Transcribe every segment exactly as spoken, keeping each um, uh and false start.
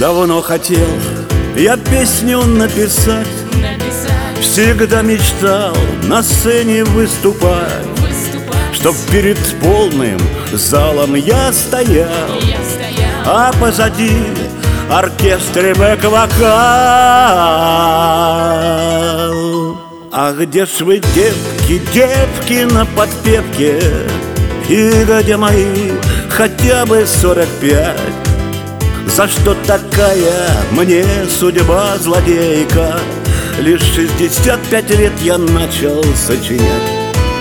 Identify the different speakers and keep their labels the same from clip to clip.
Speaker 1: Давно хотел я песню написать,
Speaker 2: написать.
Speaker 1: Всегда мечтал на сцене выступать,
Speaker 2: Выступать.
Speaker 1: Чтоб перед полным залом я стоял,
Speaker 2: Я стоял.
Speaker 1: а позади оркестр и бэк-вокал. А где ж вы, девки, девки на подпевке? И где мои хотя бы сорок пять? За что такая мне судьба злодейка? Лишь шестьдесят пять лет я начал сочинять.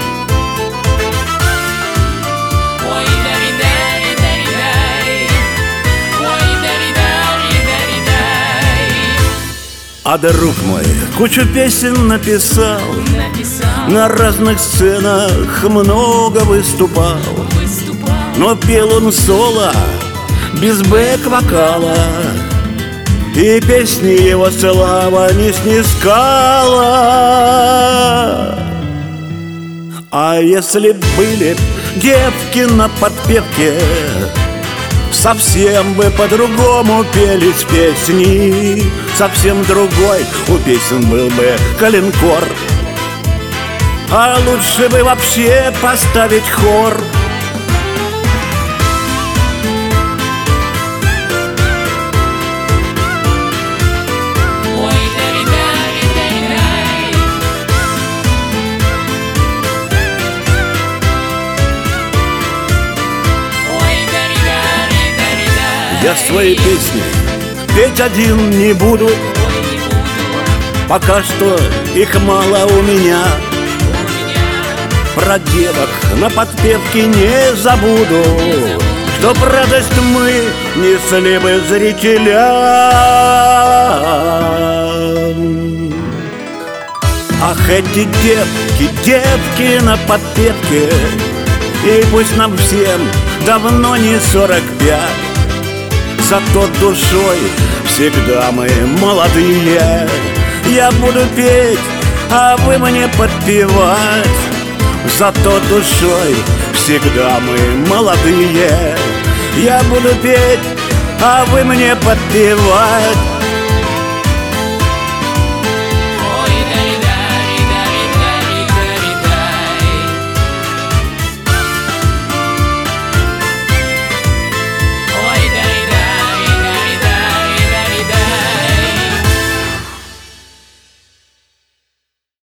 Speaker 1: А друг мой кучу песен написал,
Speaker 2: написал.
Speaker 1: На разных сценах много выступал,
Speaker 2: Выступал.
Speaker 1: но пел он соло, без бэк-вокала, и песни его слава не снискала. А если б были б девки на подпевке, совсем бы по-другому пелись песни. Совсем другой у песен был бы коленкор, а лучше бы вообще поставить хор. Я свои песни петь один не буду, пока что их мало у меня. Про девок на подпевке не забуду, чтоб радость мы несли бы зрителям. Ах, эти девки, девки на подпевке, и пусть нам всем давно не сорок пять, зато душой всегда мы молодые. Я буду петь, а вы мне подпевать, зато душой всегда мы молодые. Я буду петь, а вы мне подпевать.